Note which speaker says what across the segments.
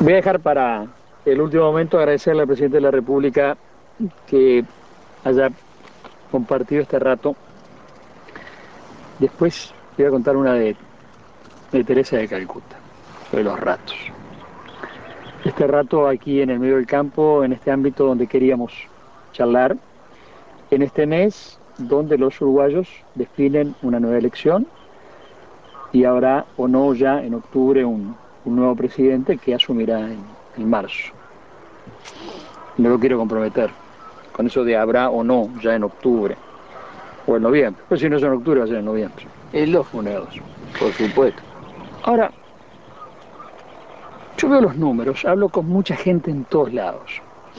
Speaker 1: Voy a dejar para el último momento agradecerle al presidente de la República que haya compartido este rato. Después voy a contar una de Teresa de Calcuta, sobre los ratos. Este rato aquí en el medio del campo, en este ámbito donde queríamos charlar, en este mes donde los uruguayos definen una nueva elección y habrá o no ya en octubre un nuevo presidente que asumirá en marzo. No lo quiero comprometer con eso de habrá o no ya en octubre o en noviembre. Pues si no es en octubre, va a ser en noviembre.
Speaker 2: Es lógico,
Speaker 1: Una de dos.
Speaker 2: por supuesto.
Speaker 1: Ahora, yo veo los números, hablo con mucha gente en todos lados.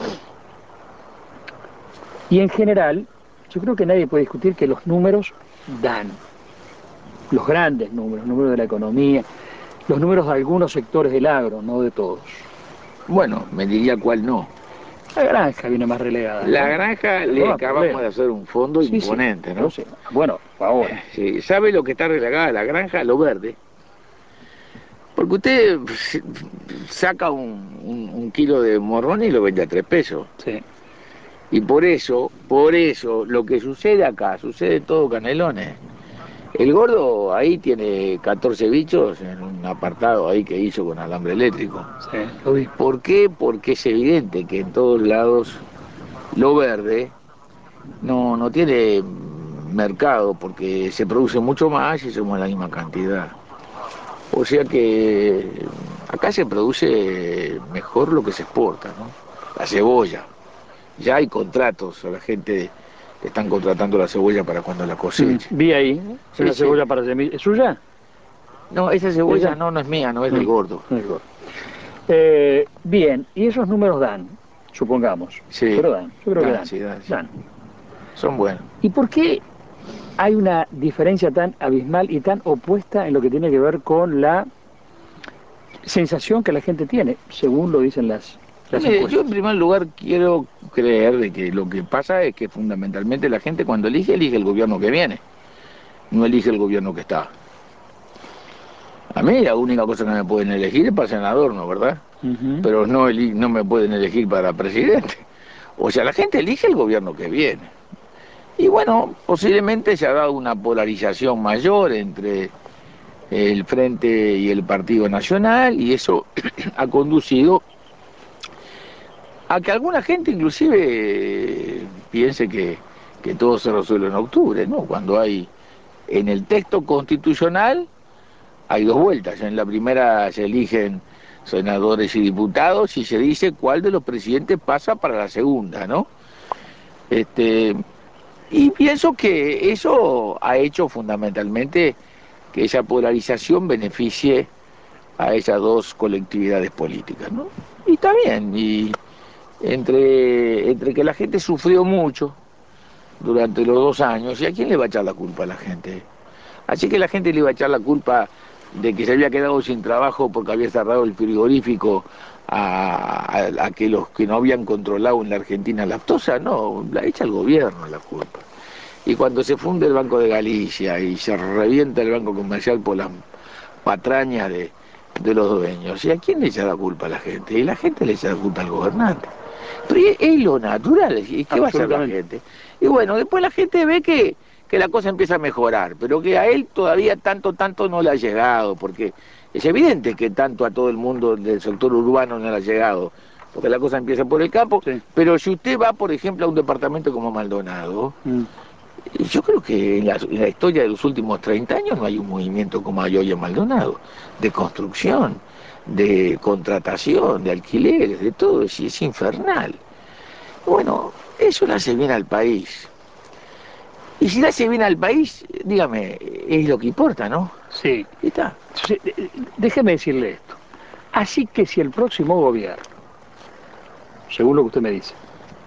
Speaker 1: Y en general, yo creo que nadie puede discutir que los números dan. Los grandes números de la economía, los números de algunos sectores del agro, no de todos.
Speaker 2: Bueno, me diría cuál no.
Speaker 1: La granja viene más relegada,
Speaker 2: La
Speaker 1: ¿no?
Speaker 2: granja
Speaker 1: Tengo
Speaker 2: le
Speaker 1: más
Speaker 2: acabamos de
Speaker 1: problemas.
Speaker 2: hacer un fondo
Speaker 1: Sí, sí,
Speaker 2: imponente,
Speaker 1: yo
Speaker 2: ¿no?
Speaker 1: sé. Bueno, ahora.
Speaker 2: Sí, ¿sabe lo que está relegada la granja? Lo verde. Porque usted saca un kilo de morrón y lo vende a 3 pesos.
Speaker 1: Sí.
Speaker 2: Y por eso, lo que sucede acá, sucede todo Canelones. El gordo ahí tiene 14 bichos en un apartado ahí que hizo con alambre eléctrico.
Speaker 1: Sí, lo vi.
Speaker 2: ¿Por qué? Porque es evidente que en todos lados lo verde no tiene mercado porque se produce mucho más y somos la misma cantidad. O sea que acá se produce mejor lo que se exporta, ¿no? La cebolla. Ya hay contratos, a la gente le están contratando la cebolla para cuando la coseche.
Speaker 1: Vi ahí
Speaker 2: Sí,
Speaker 1: una
Speaker 2: sí.
Speaker 1: cebolla para semillas. ¿Es suya?
Speaker 2: No, esa cebolla
Speaker 1: ¿Esa?
Speaker 2: no es mía, no es del
Speaker 1: Mm,
Speaker 2: gordo.
Speaker 1: no es gordo. Bien, y esos números dan, supongamos.
Speaker 2: Sí,
Speaker 1: Pero dan, yo creo que dan.
Speaker 2: sí, dan, sí.
Speaker 1: Dan.
Speaker 2: Son buenos.
Speaker 1: ¿Y por qué hay una diferencia tan abismal y tan opuesta en lo que tiene que ver con la sensación que la gente tiene, según lo dicen las
Speaker 2: Mire, yo en
Speaker 1: encuestas?
Speaker 2: primer lugar quiero creer de que lo que pasa es que fundamentalmente la gente cuando elige, elige el gobierno que viene, no elige el gobierno que está. A mí la única cosa que me pueden elegir es para senador, ¿no? ¿Verdad?
Speaker 1: Ujú.
Speaker 2: Pero no me pueden elegir para presidente. O sea, la gente elige el gobierno que viene. Y bueno, posiblemente se ha dado una polarización mayor entre el Frente y el Partido Nacional y eso ha conducido a que alguna gente inclusive piense que todo se resuelve en octubre, ¿no? Cuando hay en el texto constitucional hay dos vueltas. En la primera se eligen senadores y diputados y se dice cuál de los presidentes pasa para la segunda, ¿no? Este, y pienso que eso ha hecho fundamentalmente que esa polarización beneficie a esas dos colectividades políticas, ¿no? Y está bien, y entre que la gente sufrió mucho durante los 2 años, ¿y a quién le va a echar la culpa a la gente? Así que la gente le iba a echar la culpa de que se había quedado sin trabajo porque había cerrado el frigorífico a que los que no habían controlado en la Argentina lactosa, no, la echa el gobierno la culpa. Y cuando se funde el Banco de Galicia y se revienta el Banco Comercial por las patrañas de los dueños, ¿y a quién le echa la culpa a la gente? Y la gente le echa la culpa al gobernante. Pero es lo natural, ¿y qué va a hacer la
Speaker 1: Absolutamente.
Speaker 2: gente? Y bueno, después la gente ve que la cosa empieza a mejorar, pero que a él todavía tanto no le ha llegado, porque es evidente que tanto a todo el mundo del sector urbano no le ha llegado, porque la cosa empieza por el campo,
Speaker 1: Sí.
Speaker 2: pero si usted va, por ejemplo, a un departamento como Maldonado,
Speaker 1: Mm.
Speaker 2: yo creo que en la historia de los últimos 30 años no hay un movimiento como hay hoy en Maldonado, de construcción, de contratación, de alquileres, de todo, es infernal. Bueno, eso le hace bien al país. Y si le hace bien al país, dígame, es lo que importa, ¿no?
Speaker 1: Sí.
Speaker 2: Y está.
Speaker 1: Entonces, déjeme decirle esto. Así que si el próximo gobierno, según lo que usted me dice,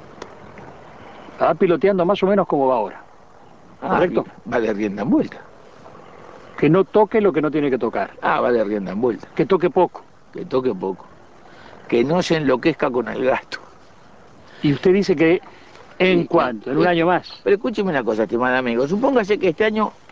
Speaker 1: va piloteando más o menos como va ahora,
Speaker 2: Ah,
Speaker 1: ¿correcto?
Speaker 2: va de rienda en vuelta.
Speaker 1: Que no toque lo que no tiene que tocar,
Speaker 2: Ah, va de rienda en vuelta.
Speaker 1: que toque poco.
Speaker 2: Que toque poco. Que no se enloquezca con el gasto.
Speaker 1: Y usted dice que en
Speaker 2: Y,
Speaker 1: cuánto, en un año más.
Speaker 2: pero escúcheme una cosa, estimado amigo. Supóngase que este año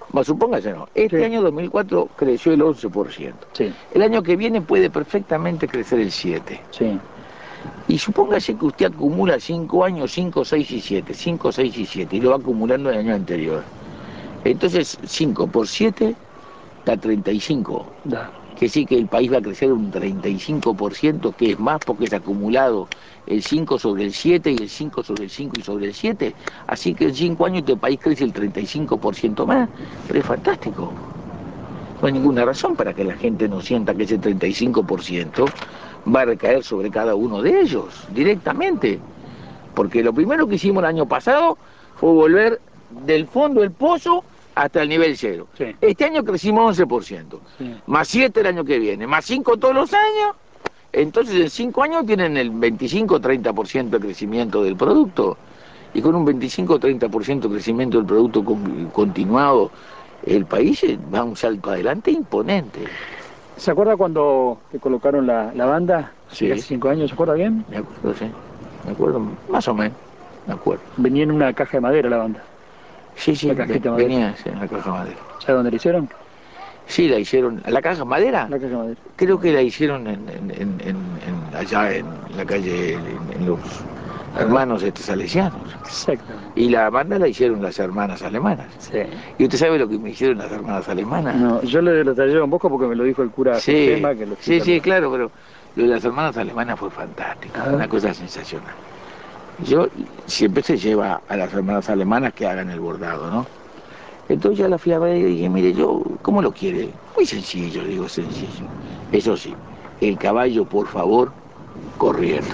Speaker 2: Bueno, supóngase no. Este
Speaker 1: Sí,
Speaker 2: año 2004 creció el 11%.
Speaker 1: sí,
Speaker 2: El año que viene puede perfectamente crecer el 7%.
Speaker 1: sí.
Speaker 2: Y supóngase que usted acumula 5 años, 5, 6 y 7, 5, 6 y 7, y lo va acumulando el año anterior. Entonces, 5 por 7 da 35.
Speaker 1: Da.
Speaker 2: Que sí que el país va a crecer un 35%, que es más porque es acumulado el 5 sobre el 7 y el 5 sobre el 5 y sobre el 7. Así que en 5 años este país crece el 35% más. Pero es fantástico. No hay ninguna razón para que la gente no sienta que ese 35% va a recaer sobre cada uno de ellos directamente. Porque lo primero que hicimos el año pasado fue volver del fondo del pozo hasta el nivel cero.
Speaker 1: Sí,
Speaker 2: Este año crecimos 11%,
Speaker 1: sí.
Speaker 2: más 7 el año que viene, más 5 todos los años. Entonces en 5 años tienen el 25-30% de crecimiento del producto. Y con un 25-30% de crecimiento del producto continuado, el país da un salto adelante imponente.
Speaker 1: ¿Se acuerda cuando te colocaron la banda hace casi
Speaker 2: Sí,
Speaker 1: 5 años? ¿Se acuerda bien?
Speaker 2: me acuerdo, sí. Me acuerdo, más o menos, me acuerdo.
Speaker 1: Venía en una caja de madera la banda,
Speaker 2: Sí,
Speaker 1: la
Speaker 2: sí,
Speaker 1: cajita de madera.
Speaker 2: venía sí, en la caja madera.
Speaker 1: ¿Sabe dónde la hicieron?
Speaker 2: Sí, la hicieron. ¿La caja madera?
Speaker 1: La caja de madera.
Speaker 2: Creo que la hicieron allá en la calle, en los
Speaker 1: Ajá.
Speaker 2: hermanos salesianos.
Speaker 1: Exactamente.
Speaker 2: Y la banda la hicieron las hermanas alemanas.
Speaker 1: Sí.
Speaker 2: ¿Y usted sabe lo que me hicieron las hermanas alemanas?
Speaker 1: No, yo lo trajeron un poco porque me lo dijo el cura
Speaker 2: Sí,
Speaker 1: Josema, que lo
Speaker 2: sí,
Speaker 1: cita
Speaker 2: sí,
Speaker 1: luego.
Speaker 2: claro, pero lo de las hermanas alemanas fue fantástico,
Speaker 1: Ajá.
Speaker 2: una cosa sensacional. Yo siempre se lleva a las hermanas alemanas que hagan el bordado, ¿no? Entonces ya la fui a ver y dije, mire, yo, ¿cómo lo quiere? Muy sencillo, digo, sencillo. Eso sí, el caballo, por favor, corriendo.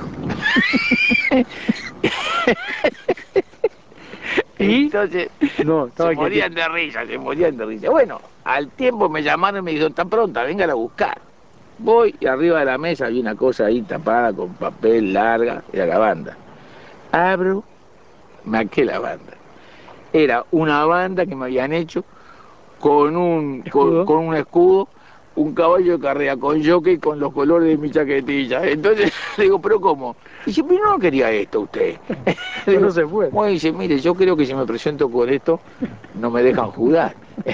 Speaker 1: Y
Speaker 2: Entonces,
Speaker 1: no,
Speaker 2: se
Speaker 1: estaba quietito.
Speaker 2: morían de risa, se morían de risa. Bueno, al tiempo me llamaron y me dijeron, está pronta, vengan a buscar. Voy y arriba de la mesa había una cosa ahí tapada con papel larga, era la banda. Abro, maqué la banda. Era una banda que me habían hecho
Speaker 1: Escudo.
Speaker 2: con un escudo, un caballo de carrera, con jockey, con los colores de mi chaquetilla. Entonces le digo, ¿pero cómo? Dice, pero no quería esto usted. Le
Speaker 1: Pero no
Speaker 2: digo,
Speaker 1: se fue.
Speaker 2: bueno, dice, mire, yo creo que si me presento con esto, no me dejan jugar.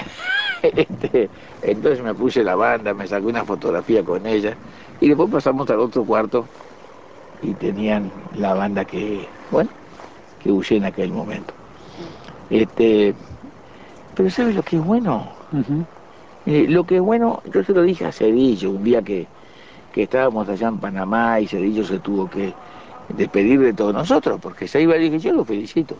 Speaker 2: Entonces me puse la banda, me saqué una fotografía con ella, y después pasamos al otro cuarto y tenían la banda que, bueno, que usé en aquel momento. Este, pero ¿sabe lo que es bueno?
Speaker 1: Ujú.
Speaker 2: Lo que es bueno, yo se lo dije a Cedillo un día que estábamos allá en Panamá y Cedillo se tuvo que despedir de todos nosotros, porque se iba y dije, yo lo felicito.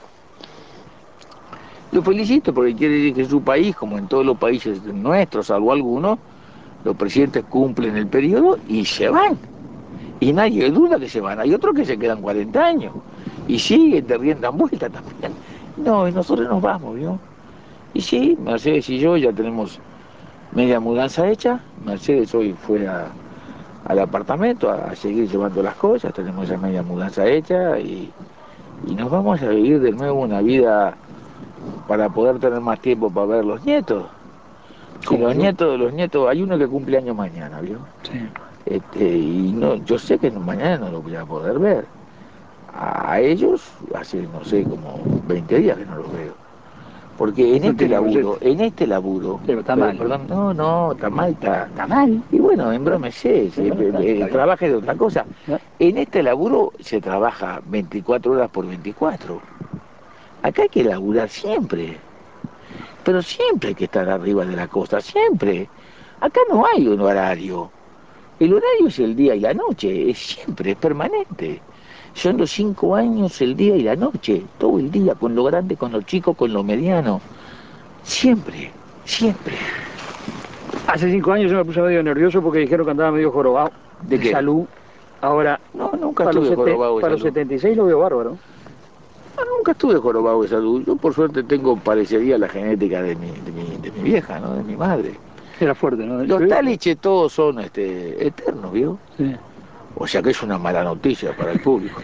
Speaker 2: Lo felicito porque quiere decir que su país, como en todos los países nuestros, salvo algunos, los presidentes cumplen el periodo y se van. Y nadie duda que se van. Hay otros que se quedan 40 años y siguen de rienda en vuelta también. No, y nosotros nos vamos, ¿vio? Y sí, Mercedes y yo ya tenemos media mudanza hecha. Mercedes hoy fue al apartamento a seguir llevando las cosas, tenemos esa media mudanza hecha y nos vamos a vivir de nuevo una vida para poder tener más tiempo para ver los nietos. Y
Speaker 1: ¿Cómo yo?
Speaker 2: los nietos, hay uno que cumple años mañana, ¿vio?
Speaker 1: Sí.
Speaker 2: Y no, yo sé que mañana no lo voy a poder ver. A ellos hace, no sé, como 20 días que no los veo. Porque
Speaker 1: No tiene boleta.
Speaker 2: en este laburo,
Speaker 1: Sí, pero está mal.
Speaker 2: perdón, no, no, está mal, está.
Speaker 1: Está mal.
Speaker 2: Y bueno, embrómese,
Speaker 1: Bueno, está bien.
Speaker 2: trabaje de otra cosa.
Speaker 1: ¿No?
Speaker 2: En este laburo se trabaja 24 horas por 24. Acá hay que laburar siempre, pero siempre hay que estar arriba de la cosa, siempre. Acá no hay un horario. El horario es el día y la noche, es siempre, es permanente. Son los 5 años el día y la noche, todo el día, con lo grande, con lo chico, con lo mediano. Siempre, siempre.
Speaker 1: Hace 5 años yo me puse medio nervioso porque dijeron que andaba medio jorobado
Speaker 2: ¿De
Speaker 1: de
Speaker 2: qué?
Speaker 1: salud. Ahora,
Speaker 2: No, nunca estuve jorobado de
Speaker 1: para los
Speaker 2: salud.
Speaker 1: 76 lo veo bárbaro.
Speaker 2: No, nunca estuve jorobado de salud. Yo por suerte tengo, parecería la genética de mi vieja, ¿no? De mi madre.
Speaker 1: Era fuerte, ¿no?
Speaker 2: Los Taliche todos son eternos, ¿vio?
Speaker 1: Sí.
Speaker 2: O sea que es una mala noticia para el público.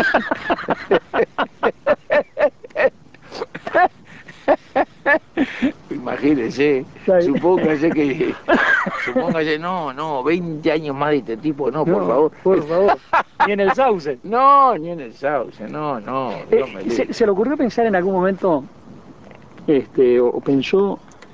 Speaker 2: Imagínese,
Speaker 1: Está bien.
Speaker 2: supóngase, no, no, 20 años más de este tipo, no, por
Speaker 1: No,
Speaker 2: favor.
Speaker 1: por favor. Ni en el sauce.
Speaker 2: No, ni en el sauce, no, no, Dios me
Speaker 1: ¿Se
Speaker 2: libre.
Speaker 1: le ocurrió pensar en algún momento, o pensó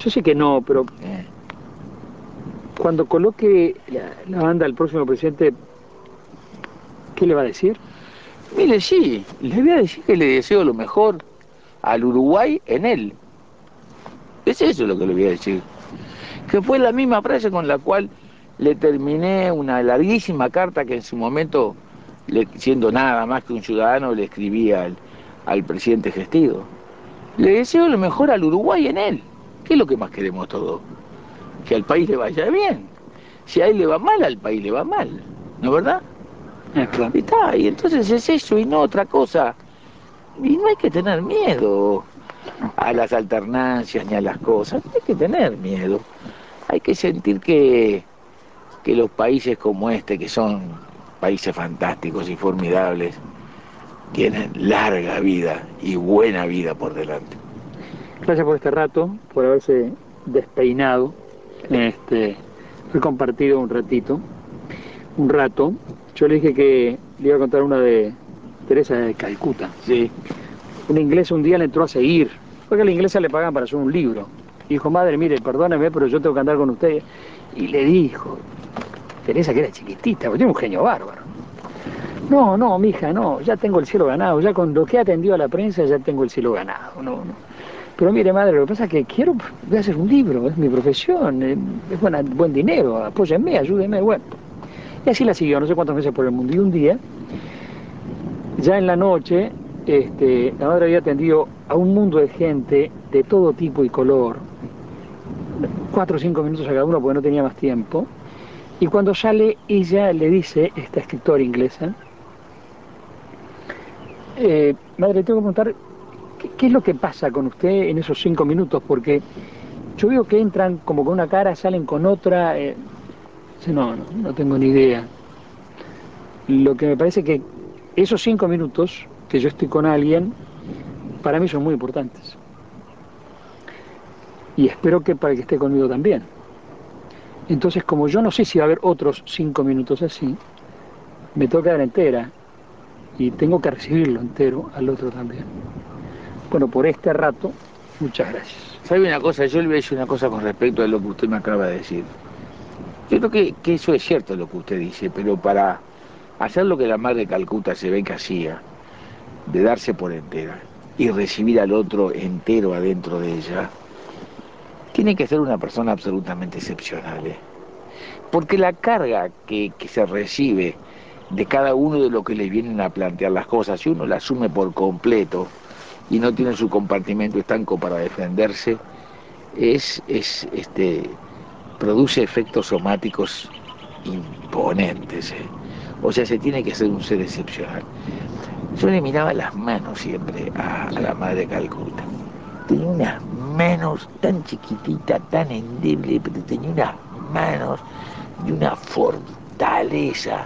Speaker 1: Yo sé que no, pero
Speaker 2: ¿eh?
Speaker 1: cuando coloque la banda al próximo presidente, ¿qué le va a decir?
Speaker 2: Mire, sí, le voy a decir que le deseo lo mejor al Uruguay en él. Es eso lo que le voy a decir. Que fue la misma frase con la cual le terminé una larguísima carta que en su momento, siendo nada más que un ciudadano, le escribí al presidente Gestido. Le deseo lo mejor al Uruguay en él. ¿Qué es lo que más queremos todos? Que al país le vaya bien. Si a él le va mal, al país le va mal. ¿No es verdad?
Speaker 1: Es verdad.
Speaker 2: Y está, y entonces es eso y no otra cosa. Y no hay que tener miedo a las alternancias ni a las cosas. No hay que tener miedo. Hay que sentir que los países como este, que son países fantásticos y formidables, tienen larga vida y buena vida por delante.
Speaker 1: Gracias por este rato, por haberse despeinado, haber compartido un rato. Yo le dije que le iba a contar una de Teresa de Calcuta.
Speaker 2: Sí,
Speaker 1: Un inglés un día le entró a seguir, porque a la inglesa le pagan para hacer un libro. Y dijo, madre, mire, perdóneme, pero yo tengo que andar con usted. Y le dijo, Teresa, que era chiquitita, porque tiene un genio bárbaro. No, no, mija, no, ya tengo el cielo ganado, ya con lo que he atendido a la prensa ya tengo el cielo ganado. No, no. Pero mire, madre, lo que pasa es que voy a hacer un libro, es mi profesión, es buen dinero, apóyenme, ayúdenme, bueno. Y así la siguió, no sé cuántos meses por el mundo. Y un día, ya en la noche, la madre había atendido a un mundo de gente de todo tipo y color, 4 o 5 minutos a cada uno porque no tenía más tiempo. Y cuando sale, ella le dice, esta escritora inglesa, madre, tengo que preguntar, ¿qué es lo que pasa con usted en esos 5 minutos? Porque yo veo que entran como con una cara, salen con otra. Dice, no, no, no tengo ni idea. Lo que me parece que esos 5 minutos que yo estoy con alguien, para mí son muy importantes. Y espero que para el que esté conmigo también. Entonces, como yo no sé si va a haber otros 5 minutos así, me toca dar entera y tengo que recibirlo entero al otro también. Bueno, por este rato, muchas gracias.
Speaker 2: ¿sabe una cosa? Yo le voy a decir una cosa con respecto a lo que usted me acaba de decir. Yo creo que eso es cierto lo que usted dice, pero para hacer lo que la madre de Calcuta se ve que hacía, de darse por entera y recibir al otro entero adentro de ella, tiene que ser una persona absolutamente excepcional, ¿eh? Porque la carga que se recibe de cada uno de lo que le vienen a plantear las cosas, si uno la asume por completo y no tiene su compartimento estanco para defenderse, produce efectos somáticos imponentes, ¿eh? O sea, se tiene que ser un ser excepcional. Yo le miraba las manos siempre a la madre Calcuta. Tenía unas manos tan chiquititas, tan endebles, pero tenía unas manos de una fortaleza,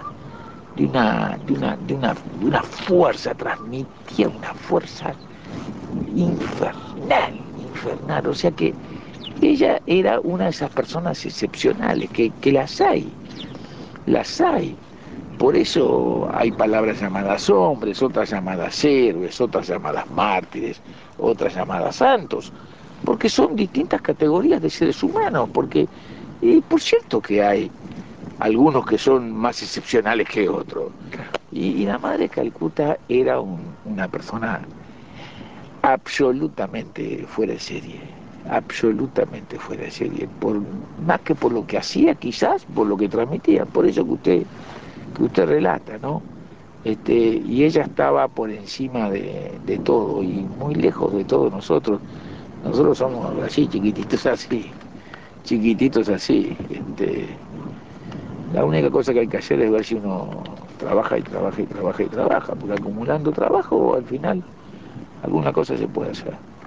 Speaker 2: de una fuerza, transmitía una fuerza infernal, infernal. O sea que ella era una de esas personas excepcionales, que las hay. Por eso hay palabras llamadas hombres, otras llamadas héroes, otras llamadas mártires, otras llamadas santos, porque son distintas categorías de seres humanos, porque, por cierto que hay algunos que son más excepcionales que otros. Y la madre Calcuta era una persona absolutamente fuera de serie, absolutamente fuera de serie, más que por lo que hacía quizás, por lo que transmitía, por eso que usted relata, ¿no? Y ella estaba por encima de todo y muy lejos de todos nosotros. Nosotros somos así, chiquititos así, chiquititos así. La única cosa que hay que hacer es ver si uno trabaja y trabaja y trabaja y trabaja, porque acumulando trabajo al final alguna cosa se puede hacer.